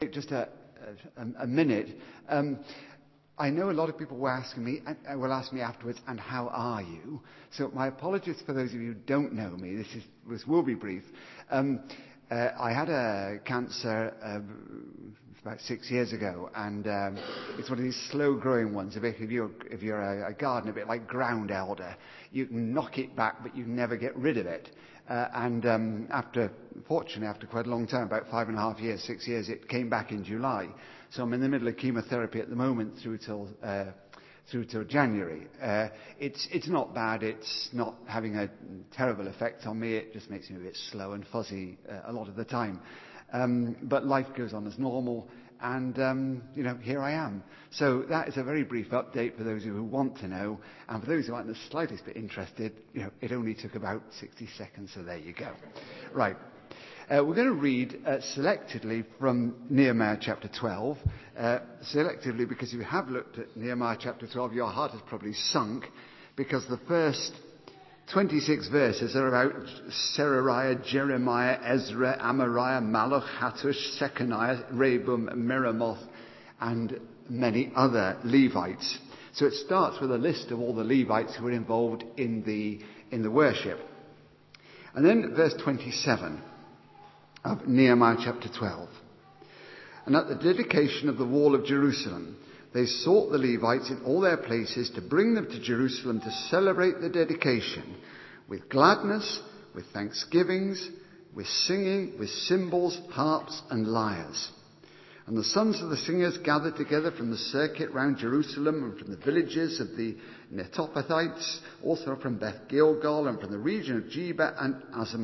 Just a minute. I know a lot of people will ask me afterwards, and how are you? So my apologies for those of you who don't know me. This will be brief. I had a cancer about 6 years ago, and it's one of these slow-growing ones. If you're a gardener, a bit like ground elder, you can knock it back, but you never get rid of it. Fortunately, after quite a long time, about 5.5 years, 6 years, it came back in July. So I'm in the middle of chemotherapy at the moment through till January. It's not bad. It's not having a terrible effect on me. It just makes me a bit slow and fuzzy a lot of the time. But life goes on as normal, and here I am. So that is a very brief update for those of you who want to know, and for those who aren't the slightest bit interested, it only took about 60 seconds. So there you go. Right. We're going to read selectively from Nehemiah chapter 12. Selectively because if you have looked at Nehemiah chapter 12, your heart has probably sunk, because the first 26 verses are about Serariah, Jeremiah, Ezra, Amariah, Malach, Hattush, Shechaniah, Rehum, Meremoth, and many other Levites. So it starts with a list of all the Levites who were involved in the worship. And then verse 27 of Nehemiah chapter 12. And at the dedication of the wall of Jerusalem, they sought the Levites in all their places to bring them to Jerusalem to celebrate the dedication with gladness, with thanksgivings, with singing, with cymbals, harps, and lyres. And the sons of the singers gathered together from the circuit round Jerusalem and from the villages of the Netophathites, also from Beth Gilgal and from the region of Jeba and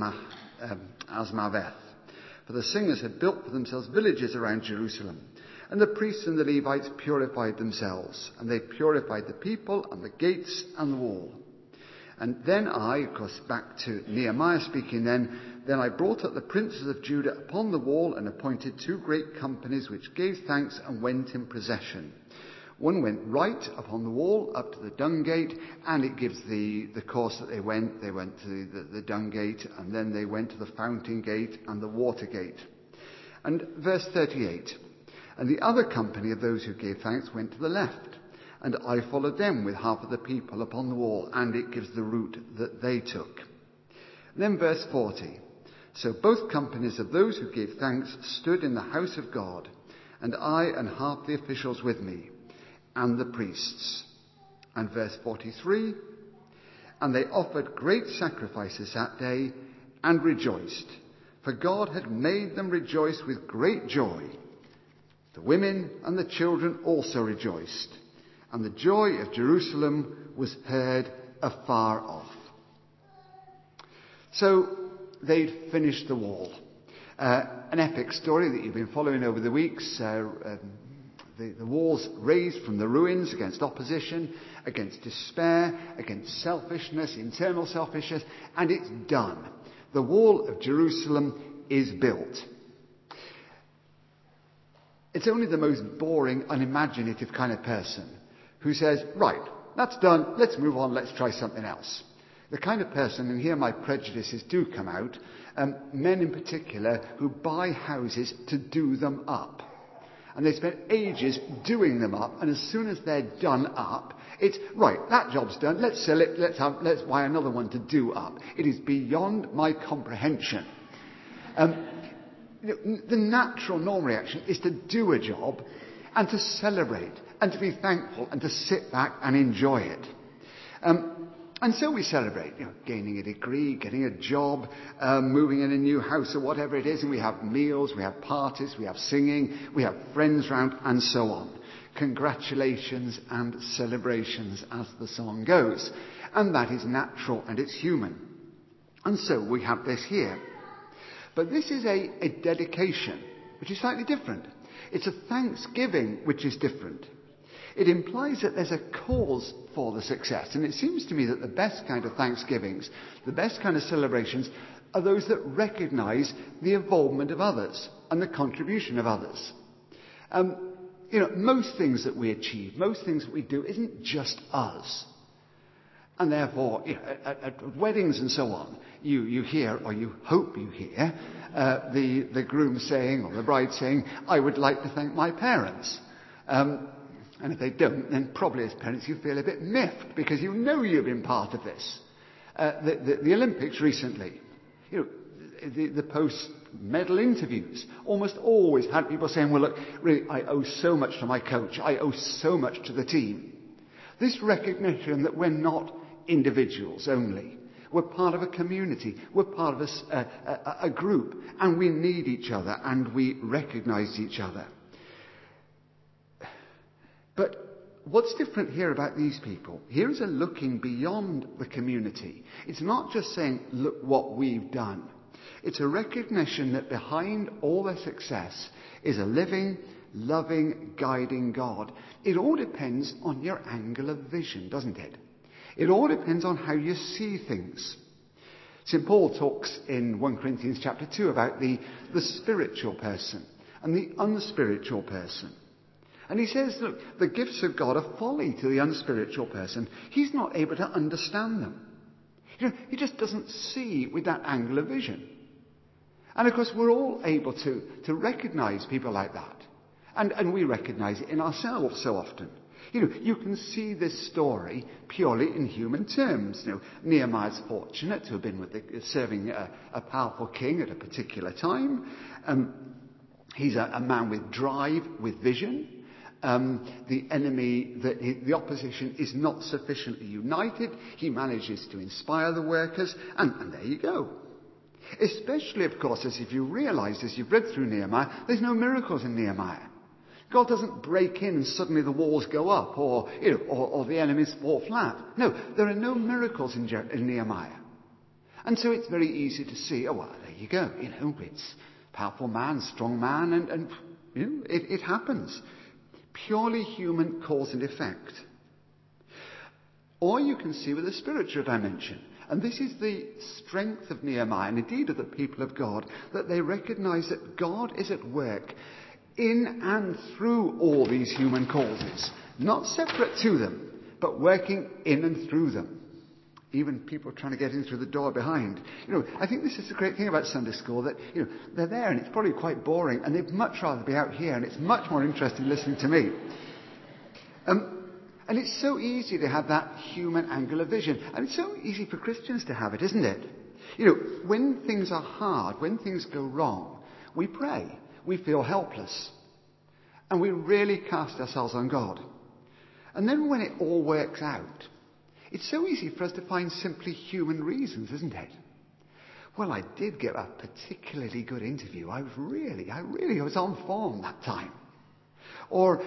Asmaveth. For the singers had built for themselves villages around Jerusalem. And the priests and the Levites purified themselves, and they purified the people and the gates and the wall. And then I, of course, back to Nehemiah speaking then I brought up the princes of Judah upon the wall and appointed 2 great companies which gave thanks and went in procession. One went right upon the wall up to the dung gate, and it gives the course that they went. They went to the dung gate, and then they went to the fountain gate and the water gate. And verse 38. And the other company of those who gave thanks went to the left, and I followed them with half of the people upon the wall, and it gives the route that they took. And then verse 40. So both companies of those who gave thanks stood in the house of God, and I and half the officials with me, and the priests. And verse 43. And they offered great sacrifices that day, and rejoiced, for God had made them rejoice with great joy. The women and the children also rejoiced, and the joy of Jerusalem was heard afar off. So they'd finished the wall. An epic story that you've been following over the weeks. The walls raised from the ruins against opposition, against despair, against selfishness, internal selfishness, and it's done. The wall of Jerusalem is built. It's only the most boring, unimaginative kind of person who says, right, that's done, let's move on, let's try something else. The kind of person, and here my prejudices do come out, men in particular who buy houses to do them up. And they spend ages doing them up, and as soon as they're done up, it's, right, that job's done, let's sell it, let's buy another one to do up. It is beyond my comprehension. The natural norm reaction is to do a job and to celebrate and to be thankful and to sit back and enjoy it. And so we celebrate, gaining a degree, getting a job, moving in a new house or whatever it is, and we have meals, we have parties, we have singing, we have friends round, and so on. Congratulations and celebrations, as the song goes. And that is natural and it's human. And so we have this here. But this is a dedication, which is slightly different. It's a thanksgiving, which is different. It implies that there's a cause for the success. And it seems to me that the best kind of thanksgivings, the best kind of celebrations, are those that recognise the involvement of others and the contribution of others. Most things that we achieve, most things that we do isn't just us. And therefore, at weddings and so on, you hear, or you hope you hear, the groom saying, or the bride saying, "I would like to thank my parents." And if they don't, then probably as parents you feel a bit miffed, because you know you've been part of this. The Olympics recently, the post-medal interviews almost always had people saying, "Well, look, really, I owe so much to my coach. I owe so much to the team." This recognition that we're not individuals only. We're part of a community. We're part of a group. And we need each other, and we recognise each other. But what's different here about these people? Here is a looking beyond the community. It's not just saying, "Look what we've done." It's a recognition that behind all their success is a living, loving, guiding God. It all depends on your angle of vision, doesn't it? It all depends on how you see things. St. Paul talks in 1 Corinthians chapter 2 about the spiritual person and the unspiritual person. And he says, look, the gifts of God are folly to the unspiritual person. He's not able to understand them. He just doesn't see with that angle of vision. And of course, we're all able to recognise people like that. And we recognise it in ourselves so often. You can see this story purely in human terms. Nehemiah's fortunate to have been serving a powerful king at a particular time. He's a man with drive, with vision. The enemy, the opposition is not sufficiently united. He manages to inspire the workers, and there you go. Especially, of course, as if you realise, as you've read through Nehemiah, there's no miracles in Nehemiah. God doesn't break in and suddenly the walls go up, or the enemies fall flat. No, there are no miracles in Nehemiah. And so it's very easy to see, oh, well, there you go. It's a powerful man, strong man, and it happens. Purely human cause and effect. Or you can see with a spiritual dimension. And this is the strength of Nehemiah, and indeed of the people of God, that they recognise that God is at work in and through all these human causes. Not separate to them, but working in and through them. Even people trying to get in through the door behind. I think this is the great thing about Sunday school, that, they're there and it's probably quite boring, and they'd much rather be out here, and it's much more interesting listening to me. And it's so easy to have that human angle of vision. And it's so easy for Christians to have it, isn't it? When things are hard, when things go wrong, we pray. We feel helpless. And we really cast ourselves on God. And then when it all works out, it's so easy for us to find simply human reasons, isn't it? Well, I did get a particularly good interview. I was on form that time. Or,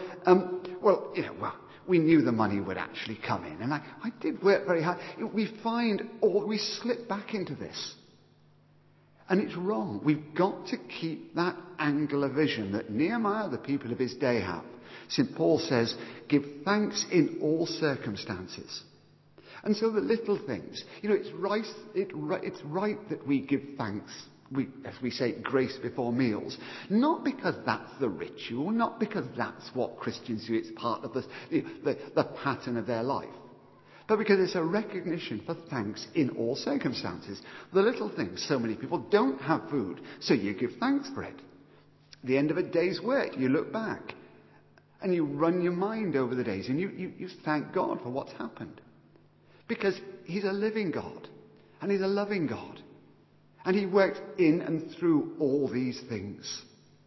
we knew the money would actually come in. And I did work very hard. We slip back into this. And it's wrong. We've got to keep that angle of vision that Nehemiah, the people of his day, have. St. Paul says, give thanks in all circumstances. And so the little things, it's right that we give thanks. As we say, grace before meals. Not because that's the ritual, not because that's what Christians do, it's part of the pattern of their life. But because it's a recognition for thanks in all circumstances. The little things, so many people don't have food, so you give thanks for it. The end of a day's work, you look back and you run your mind over the days and you thank God for what's happened. Because he's a living God and he's a loving God. And he works in and through all these things.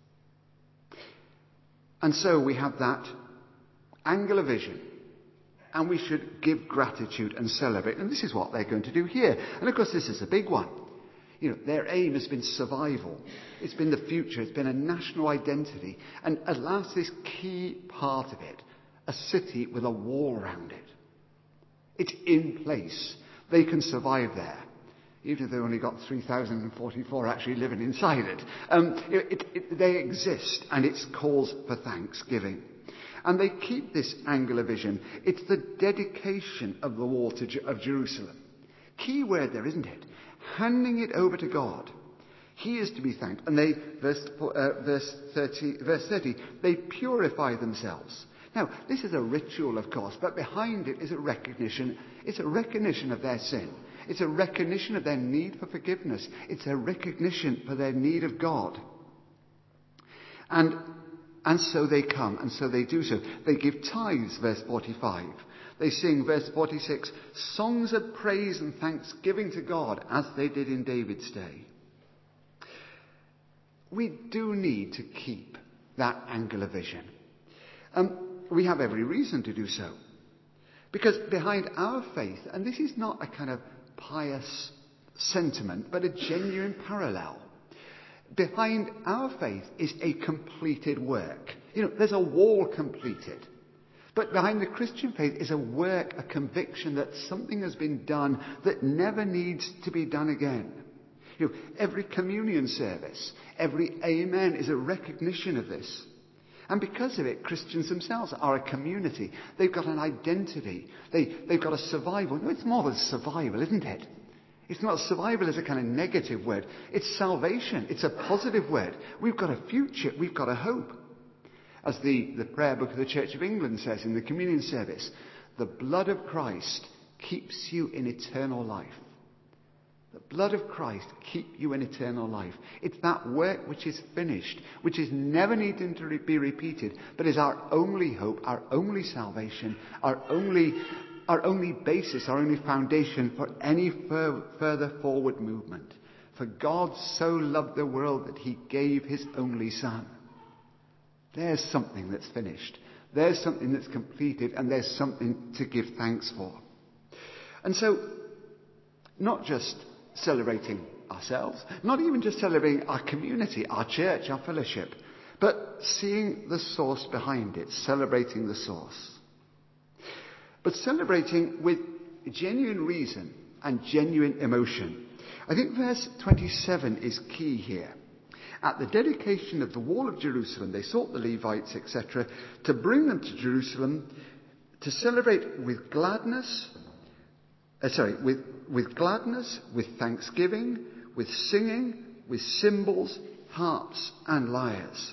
And so we have that angle of vision. And we should give gratitude and celebrate. And this is what they're going to do here. And of course, this is a big one. Their aim has been survival. It's been the future. It's been a national identity. And at last, this key part of it, a city with a wall around it. It's in place. They can survive there. Even if they've only got 3,044 actually living inside it. They exist, and it's cause for thanksgiving. And they keep this angle of vision. It's the dedication of the wall of Jerusalem. Key word there, isn't it? Handing it over to God. He is to be thanked. And they, verse 30, they purify themselves. Now, this is a ritual, of course, but behind it is a recognition. It's a recognition of their sin. It's a recognition of their need for forgiveness. It's a recognition for their need of God. And so they come, and so they do so. They give tithes, verse 45. They sing, verse 46, songs of praise and thanksgiving to God, as they did in David's day. We do need to keep that angular vision. We have every reason to do so. Because behind our faith, and this is not a kind of pious sentiment, but a genuine parallel. Behind our faith is a completed work. There's a wall completed. But behind the Christian faith is a work, a conviction that something has been done that never needs to be done again. Every communion service, every amen is a recognition of this. And because of it, Christians themselves are a community. They've got an identity. They've got a survival. No, it's more than survival, isn't it? It's not survival as a kind of negative word. It's salvation. It's a positive word. We've got a future. We've got a hope. As the prayer book of the Church of England says in the communion service, the blood of Christ keeps you in eternal life. The blood of Christ keep you in eternal life. It's that work which is finished, which is never needing to be repeated, but is our only hope, our only salvation, our only basis, our only foundation for any further forward movement. For God so loved the world that he gave his only Son. There's something that's finished. There's something that's completed, and there's something to give thanks for. And so, not just celebrating ourselves, not even just celebrating our community, our church, our fellowship, but seeing the source behind it, celebrating the source. But celebrating with genuine reason and genuine emotion. I think verse 27 is key here. At the dedication of the wall of Jerusalem, they sought the Levites, etc., to bring them to Jerusalem to celebrate with gladness, with gladness, with thanksgiving, with singing, with cymbals, harps, and lyres.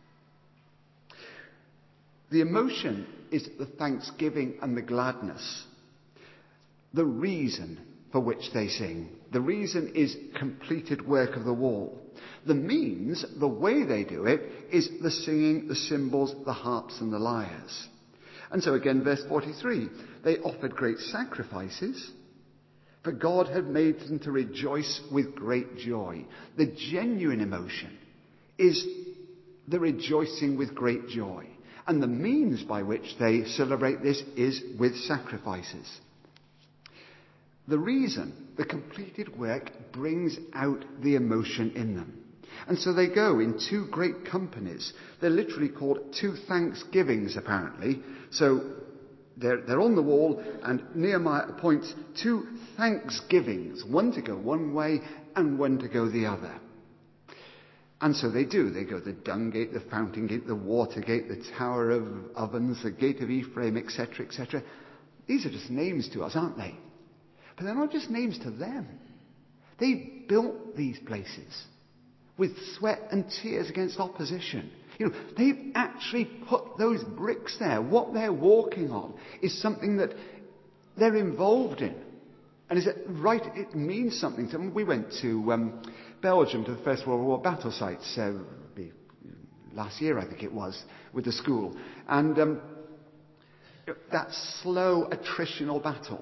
The emotion is the thanksgiving and the gladness. The reason for which they sing. The reason is completed work of the wall. The means, the way they do it, is the singing, the cymbals, the harps, and the lyres. And so again, verse 43, they offered great sacrifices, for God had made them to rejoice with great joy. The genuine emotion is the rejoicing with great joy. And the means by which they celebrate this is with sacrifices. The reason, the completed work, brings out the emotion in them. And so they go in two great companies. They're literally called two thanksgivings, apparently. So they're on the wall, and Nehemiah appoints two thanksgivings, one to go one way and one to go the other. And so they do. They go the Dung Gate, the Fountain Gate, the Water Gate, the Tower of Ovens, the Gate of Ephraim, etc., etc. These are just names to us, aren't they? But they're not just names to them. They built these places with sweat and tears against opposition. They've actually put those bricks there. What they're walking on is something that they're involved in. And is it right? It means something to them. We went to Belgium to the First World War battle sites last year, I think it was, with the school. And that slow attritional battle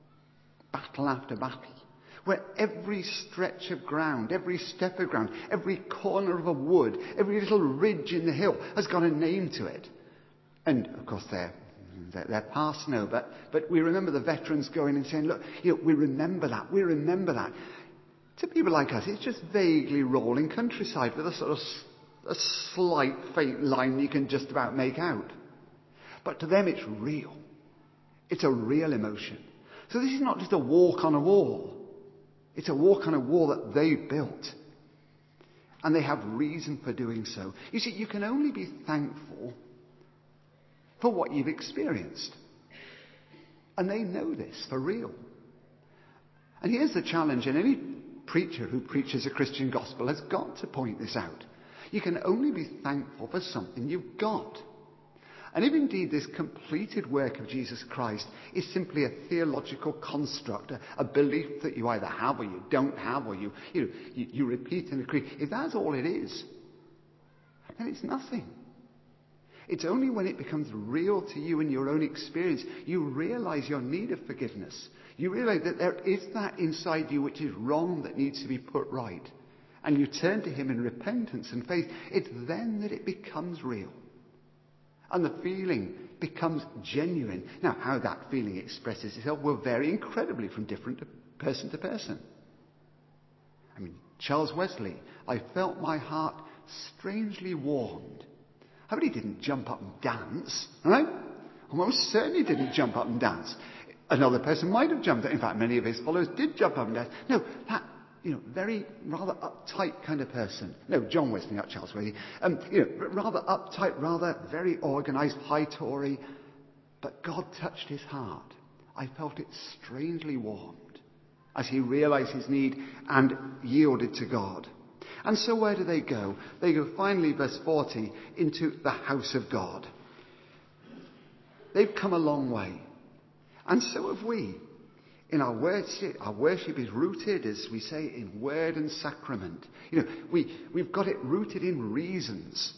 after battle, where every stretch of ground, every step of ground, every corner of a wood, every little ridge in the hill has got a name to it. And of course they're past now, but we remember the veterans going and saying, look, we remember that, we remember that. To people like us, it's just vaguely rolling countryside with a sort of a slight faint line you can just about make out. But to them it's real. It's a real emotion. So this is not just a walk on a wall. It's a walk on a wall that they built. And they have reason for doing so. You see, you can only be thankful for what you've experienced. And they know this for real. And here's the challenge, and any preacher who preaches a Christian gospel has got to point this out. You can only be thankful for something you've got. And if indeed this completed work of Jesus Christ is simply a theological construct, a belief that you either have or you don't have, or you repeat and agree, if that's all it is, then it's nothing. It's only when it becomes real to you in your own experience, you realize your need of forgiveness. You realize that there is that inside you which is wrong that needs to be put right. And you turn to him in repentance and faith. It's then that it becomes real. And the feeling becomes genuine. Now, how that feeling expresses itself will vary incredibly from different person to person. I mean, Charles Wesley, I felt my heart strangely warmed. I mean, he didn't jump up and dance, right? Almost certainly didn't jump up and dance. Another person might have jumped up. In fact, many of his followers did jump up and dance. No, that, very rather uptight kind of person. No, John Wesley, not Charles Wesley. Rather uptight, rather very organised, high Tory. But God touched his heart. I felt it strangely warmed as he realised his need and yielded to God. And so where do they go? They go finally, verse 40, into the house of God. They've come a long way. And so have we. In our worship is rooted, as we say, in word and sacrament. We've got it rooted in reasons.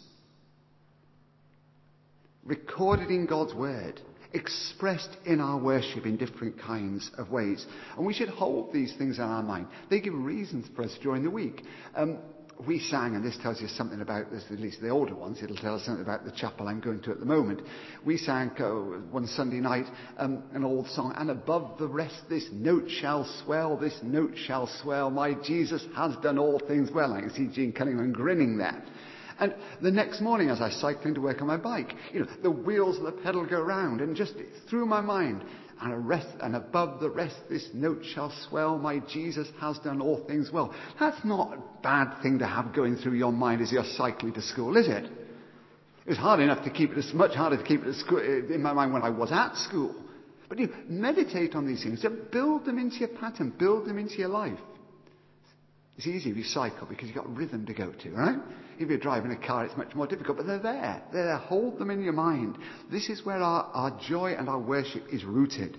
Recorded in God's word. Expressed in our worship in different kinds of ways. And we should hold these things in our mind. They give reasons for us during the week. We sang, and this tells you something about this, at least the older ones, it'll tell us something about the chapel I'm going to at the moment. We sang one Sunday night an old song, and above the rest this note shall swell, my Jesus has done all things well. I can see Jean Cunningham grinning there. And the next morning as I cycling to work on my bike, the wheels of the pedal go round, and just through my mind, and above the rest this note shall swell, my Jesus has done all things well. That's not a bad thing to have going through your mind as you're cycling to school, is it? It's hard enough to keep it, it's much harder to keep it in my mind when I was at school. But you meditate on these things, build them into your pattern, build them into your life. It's easy if you cycle because you've got rhythm to go to, right? If you're driving a car, it's much more difficult, but they're there. They're there. Hold them in your mind. This is where our joy and our worship is rooted.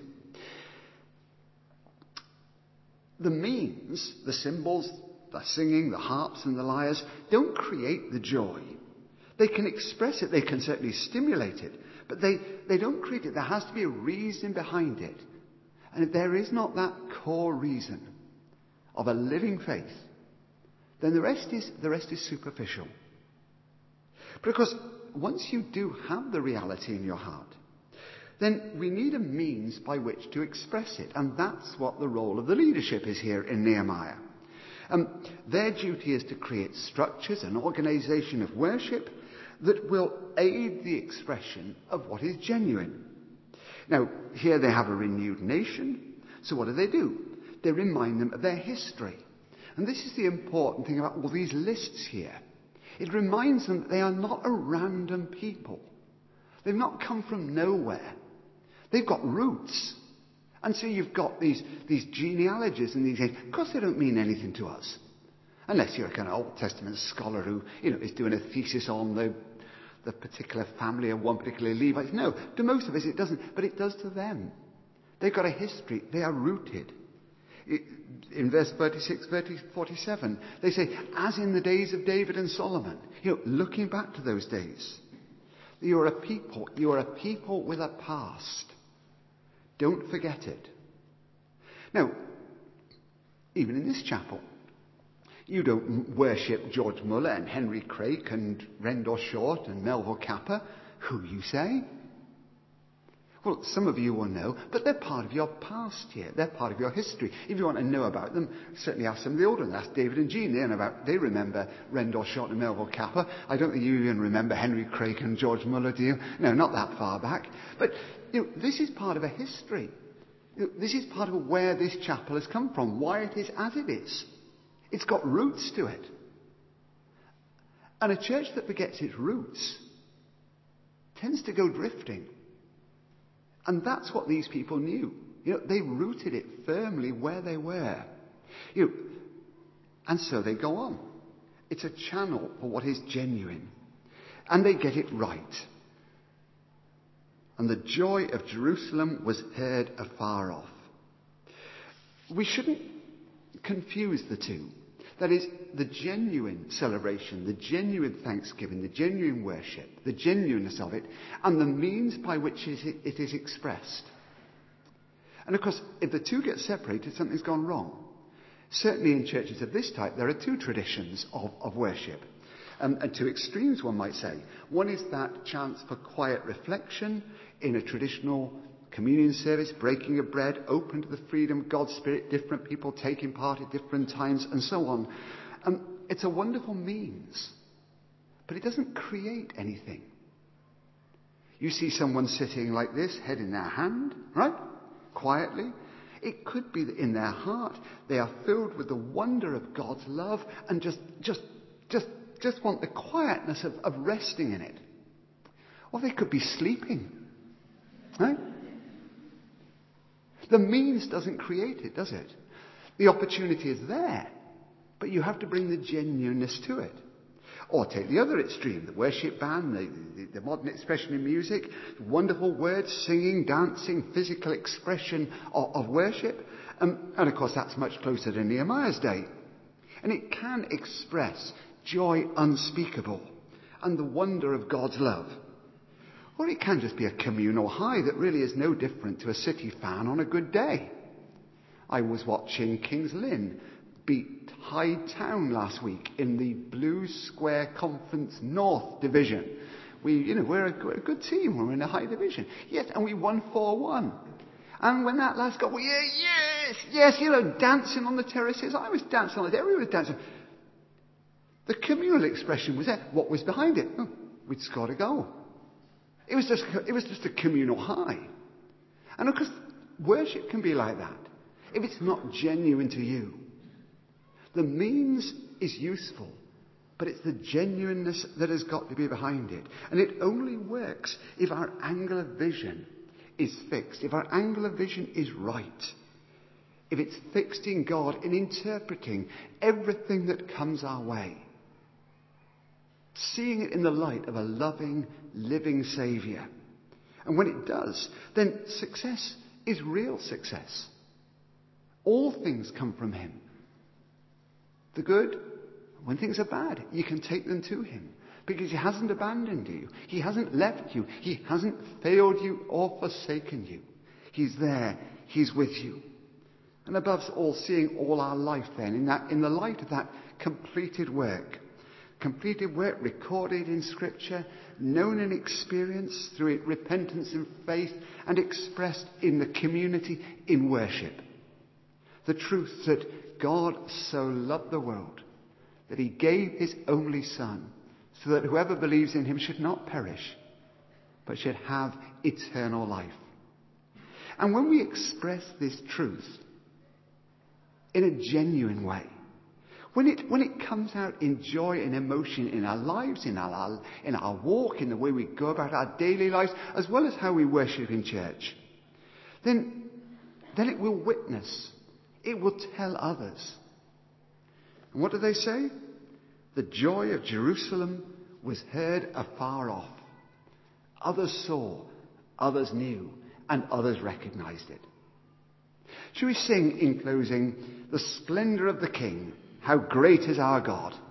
The means, the cymbals, the singing, the harps and the lyres, don't create the joy. They can express it. They can certainly stimulate it, but they don't create it. There has to be a reason behind it. And if there is not that core reason of a living faith, then the rest is superficial. Because once you do have the reality in your heart, then we need a means by which to express it. And that's what the role of the leadership is here in Nehemiah. Their duty is to create structures and organisation of worship that will aid the expression of what is genuine. Now, here they have a renewed nation. So what do? They remind them of their history. And this is the important thing about all these lists here. It reminds them that they are not a random people. They've not come from nowhere. They've got roots. And so you've got these genealogies and these things. Of course they don't mean anything to us. Unless you're a kind of Old Testament scholar who, is doing a thesis on the particular family of one particular Levite. No, to most of us it doesn't. But it does to them. They've got a history. They are rooted. In verse 36, 47, they say, as in the days of David and Solomon. Looking back to those days. You are a people with a past. Don't forget it. Now, even in this chapel, you don't worship George Muller and Henry Craik and Rendell Short and Melville Kappa. Who you say? Well, some of you will know, but they're part of your past here. They're part of your history. If you want to know about them, certainly ask some of the older ones. Ask David and Jean. They remember Rendell Short and Melville Kappa. I don't think you even remember Henry Craik and George Muller, do you? No, not that far back. But, this is part of a history. This is part of where this chapel has come from, why it is as it is. It's got roots to it. And a church that forgets its roots tends to go drifting. And that's what these people knew. They rooted it firmly where they were. And so they go on. It's a channel for what is genuine. And they get it right. and the joy of Jerusalem was heard afar off. We shouldn't confuse the two. That is, the genuine celebration, the genuine thanksgiving, the genuine worship, the genuineness of it, and the means by which it is expressed. And of course, if the two get separated, something's gone wrong. Certainly in churches of this type, there are two traditions of worship. And two extremes, one might say. One is that chance for quiet reflection in a traditional communion service, breaking of bread, open to the freedom of God's Spirit, different people taking part at different times, and so on. It's a wonderful means, but it doesn't create anything. You see someone sitting like this, head in their hand, right? Quietly. It could be that in their heart they are filled with the wonder of God's love and just want the quietness of resting in it. Or they could be sleeping. Right? The means doesn't create it, does it? The opportunity is there, but you have to bring the genuineness to it. Or take the other extreme, the worship band, the modern expression in music, wonderful words, singing, dancing, physical expression of worship. And of course that's much closer to Nehemiah's day. And it can express joy unspeakable and the wonder of God's love. Or it can just be a communal high that really is no different to a City fan on a good day. I was watching Kings Lynn beat Hyde Town last week in the Blue Square Conference North Division. We're a good team. We're in a high division. Yes, and we won 4-1. And when that last goal, yes, dancing on the terraces. I was dancing on the terraces. Everyone was dancing. The communal expression was there. What was behind it? Oh, we'd scored a goal. It was just a communal high. And of course, worship can be like that. If it's not genuine to you, the means is useful, but it's the genuineness that has got to be behind it. And it only works if our angle of vision is fixed, if our angle of vision is right, if it's fixed in God in interpreting everything that comes our way, seeing it in the light of a loving, living Saviour. And when it does, then success is real success. All things come from him. The good, when things are bad, you can take them to him. Because he hasn't abandoned you. He hasn't left you. He hasn't failed you or forsaken you. He's there. He's with you. And above all, seeing all our life then in the light of that completed work recorded in Scripture, known and experienced through repentance and faith, and expressed in the community in worship. The truth that God so loved the world that he gave his only Son, so that whoever believes in him should not perish, but should have eternal life. And when we express this truth in a genuine way, when it comes out in joy and emotion in our lives, in our walk, in the way we go about our daily lives, as well as how we worship in church, then it will witness. It will tell others. And what do they say? The joy of Jerusalem was heard afar off. Others saw, others knew, and others recognized it. Shall we sing in closing, the splendour of the King, how great is our God?